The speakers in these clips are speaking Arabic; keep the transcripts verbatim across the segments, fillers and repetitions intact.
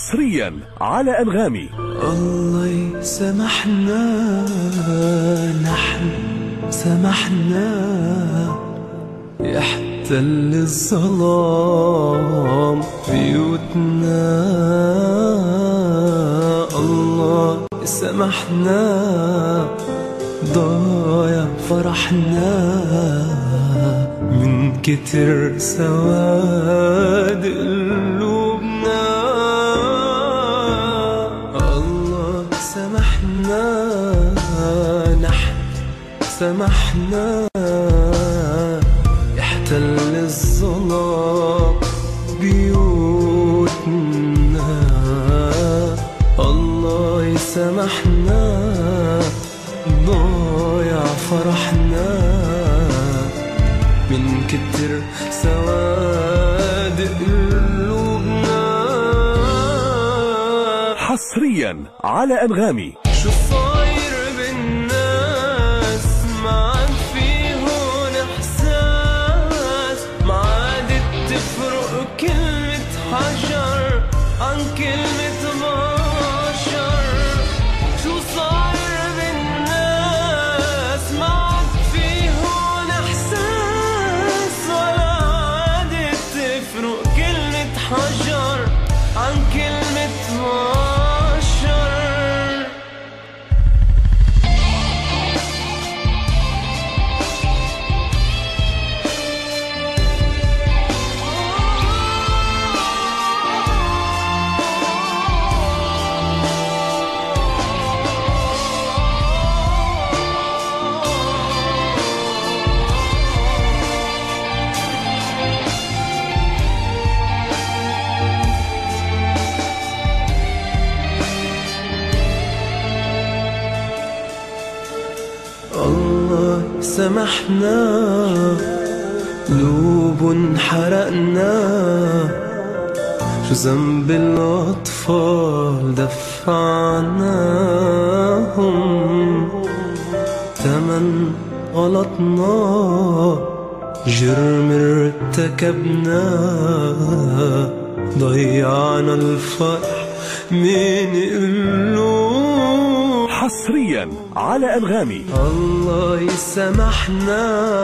حصريا على أنغامي. الله يسامحنا نحن سامحنا يحتل الظلام بيوتنا. الله يسامحنا ضايع فرحنا من كتر سواد قلوبنا. الله سامحنا نحن سامحنا يحتل الظلام بيوتنا. الله يسامحنا ضايع فرحنا من كتر سواد قلوبنا. حصريا على أنغامي. شو صاير بالناس ما عاد فيهن إحساس، ما عادت تفرق كلمة حجر عن كلمة بشر. شو صاير بالناس ما عاد فيهن إحساس، ولا عادت تفرق كلمة حجر عن كلمة بشر. الله سامحنا قلوب حرقنا، شو ذنب الأطفال دفعناهم تمن غلطنا، جرم ارتكبنا ضيعنا الفرح من قلوب. حصريا على أنغامي. الله يسامحنا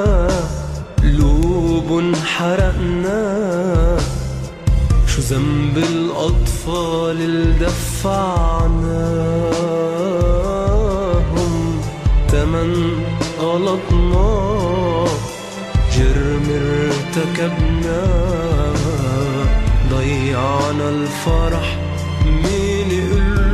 قلوب حرقنا، شو ذنب الأطفال اللي دفعناهم تمن غلطنا، جرم ارتكبنا ضيعنا الفرح من قلوب.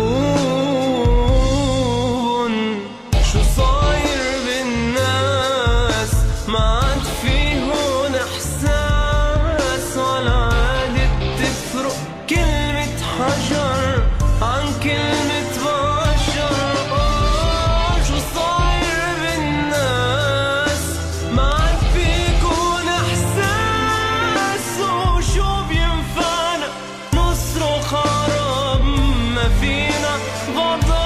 شو صاير بالناس ما عاد فيهن إحساس، ولا عادت تفرق كلمة حجر عن كلمة بشر. شو صاير بالناس ما عاد فيكن إحساس، وشو بينفعنا نصرخ عرب ما فينا غضب.